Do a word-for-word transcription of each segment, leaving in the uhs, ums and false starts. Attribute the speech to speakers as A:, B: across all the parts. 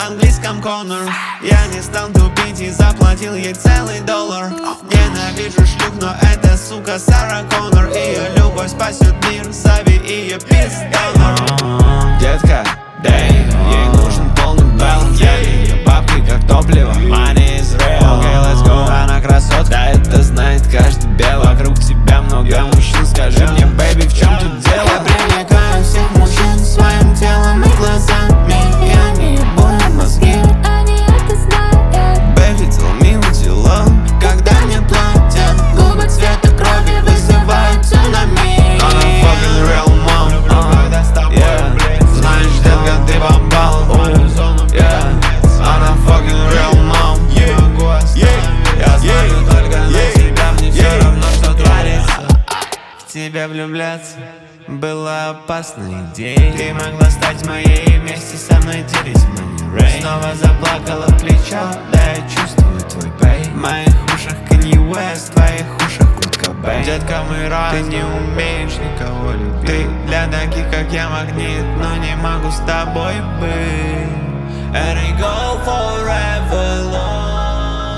A: английском Коннор. Я не стал тупить и заплатил ей целый доллар. Ненавижу шлюх, но эта сука Сара Коннор. Ее любовь спасет мир, зови ее пиздонор.
B: Детка, дай, ей нужен полный баланс. Ее бабки как топливо, money is real. Okay, let's go. Она красотка, да это знает каждый бел. Вокруг тебя много мужчин, скажи мне, бэйби, в чем тут дело?
C: Я привлекаю всех мужчин своим телом и глазами. Я не ебу мозги,
D: они это знают.
A: Baby, tell me what you love.
C: когда мне платят. Губы цвета крови вызывают цунами.
A: Она fucking real mom, uh, yeah. Знаешь, детка, ты попал в мою зону, yeah. Она fucking real mom, yeah. Я знаю только на тебя, мне все равно, что творится. В тебя влюбляться была опасной идеей. Ты могла стать моей, вместе со мной делить money rain. Снова заплакала в плечо, да я чувствую твой пей. В моих ушах Kanye West, в твоих ушах Kurt Cobain. Детка, мы разные, ты не умеешь никого любить. Ты для таких, как я, магнит, но не могу с тобой быть. And I go forever long.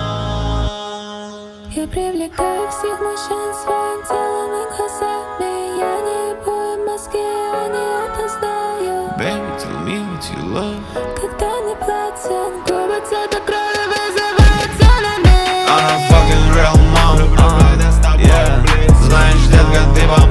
D: Я привлекаю всех мужчин своим телом и глазами. Я не ебу мозги, они это знают.
A: Baby, tell me what you love.
D: Когда не платят, губы цвета крови вызывают цунами.
A: Она fucking real mom, uh, yeah. Знаешь, детка, ты попал